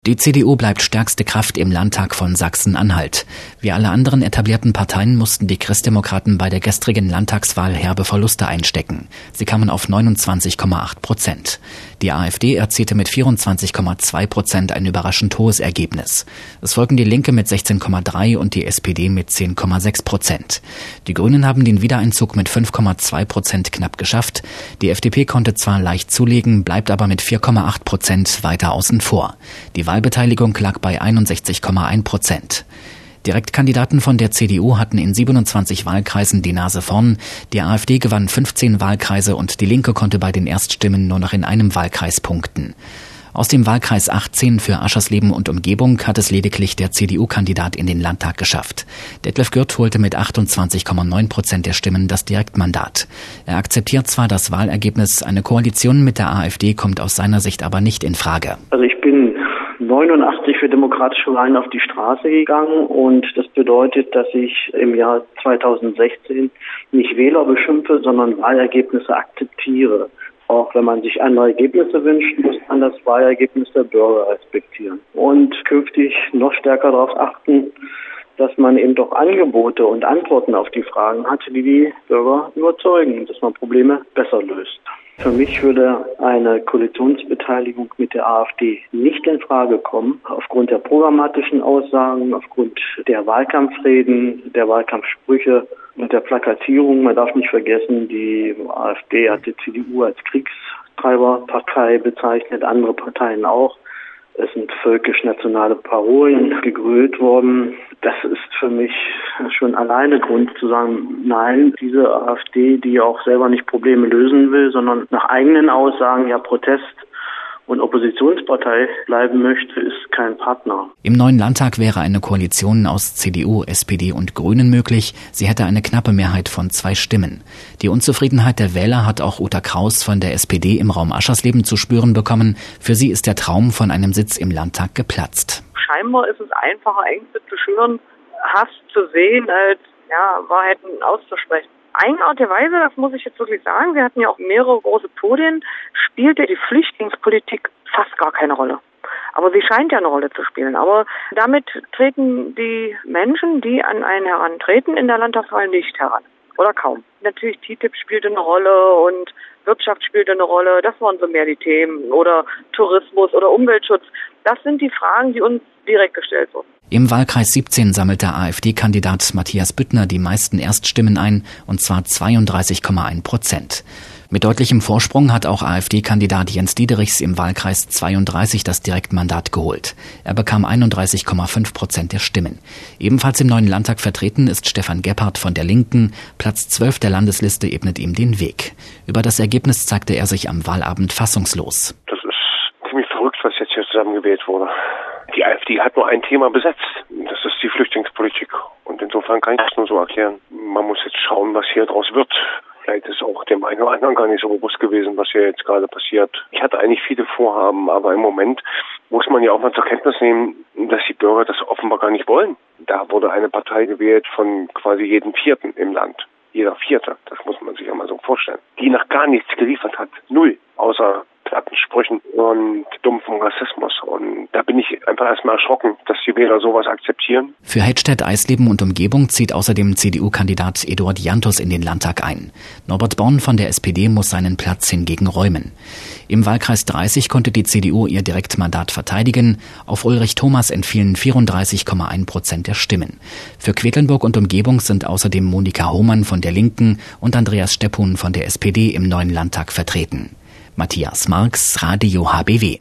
Die CDU bleibt stärkste Kraft im Landtag von Sachsen-Anhalt. Wie alle anderen etablierten Parteien mussten die Christdemokraten bei der gestrigen Landtagswahl herbe Verluste einstecken. Sie kamen auf 29,8%. Die AfD erzielte mit 24,2% ein überraschend hohes Ergebnis. Es folgen die Linke mit 16,3% und die SPD mit 10,6%. Die Grünen haben den Wiedereinzug mit 5,2% knapp geschafft. Die FDP konnte zwar leicht zulegen, bleibt aber mit 4,8% weiter außen vor. Die Wahlbeteiligung lag bei 61,1%. Direktkandidaten von der CDU hatten in 27 Wahlkreisen die Nase vorn. Die AfD gewann 15 Wahlkreise und die Linke konnte bei den Erststimmen nur noch in einem Wahlkreis punkten. Aus dem Wahlkreis 18 für Aschersleben und Umgebung hat es lediglich der CDU-Kandidat in den Landtag geschafft. Detlef Gürt holte mit 28,9% der Stimmen das Direktmandat. Er akzeptiert zwar das Wahlergebnis, eine Koalition mit der AfD kommt aus seiner Sicht aber nicht in Frage. Also ich bin 89 für demokratische Wahlen auf die Straße gegangen und das bedeutet, dass ich im Jahr 2016 nicht Wähler beschimpfe, sondern Wahlergebnisse akzeptiere. Auch wenn man sich andere Ergebnisse wünscht, muss man das Wahlergebnis der Bürger respektieren. Und künftig noch stärker darauf achten, dass man eben doch Angebote und Antworten auf die Fragen hat, die die Bürger überzeugen, dass man Probleme besser löst. Für mich würde eine Koalitionsbeteiligung mit der AfD nicht in Frage kommen, aufgrund der programmatischen Aussagen, aufgrund der Wahlkampfreden, der Wahlkampfsprüche und der Plakatierung. Man darf nicht vergessen, die AfD hat die CDU als Kriegstreiberpartei bezeichnet, andere Parteien auch. Es sind völkisch-nationale Parolen gegrölt worden. Das ist für mich schon alleine Grund zu sagen, nein, diese AfD, die auch selber nicht Probleme lösen will, sondern nach eigenen Aussagen ja Protest- und Oppositionspartei bleiben möchte, ist kein Partner. Im neuen Landtag wäre eine Koalition aus CDU, SPD und Grünen möglich. Sie hätte eine knappe Mehrheit von 2 Stimmen. Die Unzufriedenheit der Wähler hat auch Uta Kraus von der SPD im Raum Aschersleben zu spüren bekommen. Für sie ist der Traum von einem Sitz im Landtag geplatzt. Scheinbar ist es einfacher, Ängste zu schüren, Hass zu sehen, als Wahrheiten auszusprechen. Eigenartigerweise, das muss ich jetzt wirklich sagen, wir hatten ja auch mehrere große Podien, spielte die Flüchtlingspolitik fast gar keine Rolle. Aber sie scheint ja eine Rolle zu spielen. Aber damit treten die Menschen, die an einen herantreten, in der Landtagswahl nicht heran. Oder kaum. Natürlich TTIP spielte eine Rolle und Wirtschaft spielte eine Rolle. Das waren so mehr die Themen. Oder Tourismus oder Umweltschutz. Das sind die Fragen, die uns direkt gestellt wurden. Im Wahlkreis 17 sammelt der AfD-Kandidat Matthias Büttner die meisten Erststimmen ein, und zwar 32,1%. Mit deutlichem Vorsprung hat auch AfD-Kandidat Jens Diederichs im Wahlkreis 32 das Direktmandat geholt. Er bekam 31,5% der Stimmen. Ebenfalls im neuen Landtag vertreten ist Stefan Gebhardt von der Linken. Platz 12 der Landesliste ebnet ihm den Weg. Über das Ergebnis zeigte er sich am Wahlabend fassungslos. Das ist ziemlich verrückt, was jetzt hier zusammengewählt wurde. Die AfD hat nur ein Thema besetzt. Das ist die Flüchtlingspolitik. Und insofern kann ich das nur so erklären. Man muss jetzt schauen, was hier draus wird. Vielleicht ist auch dem einen oder anderen gar nicht so bewusst gewesen, was hier jetzt gerade passiert. Ich hatte eigentlich viele Vorhaben, aber im Moment muss man ja auch mal zur Kenntnis nehmen, dass die Bürger das offenbar gar nicht wollen. Da wurde eine Partei gewählt von quasi jedem Vierten im Land. Jeder Vierte, das muss man sich ja mal so vorstellen. Die noch gar nichts geliefert hat. 0. Außer platten Sprüchen und dumpfen Rassismus. Und da bin ich einfach erstmal erschrocken, dass die Wähler sowas akzeptieren. Für Hettstedt, Eisleben und Umgebung zieht außerdem CDU-Kandidat Eduard Jantus in den Landtag ein. Norbert Born von der SPD muss seinen Platz hingegen räumen. Im Wahlkreis 30 konnte die CDU ihr Direktmandat verteidigen. Auf Ulrich Thomas entfielen 34,1% der Stimmen. Für Quedlinburg und Umgebung sind außerdem Monika Hohmann von der Linken und Andreas Steppun von der SPD im neuen Landtag vertreten. Matthias Marx, Radio HBW.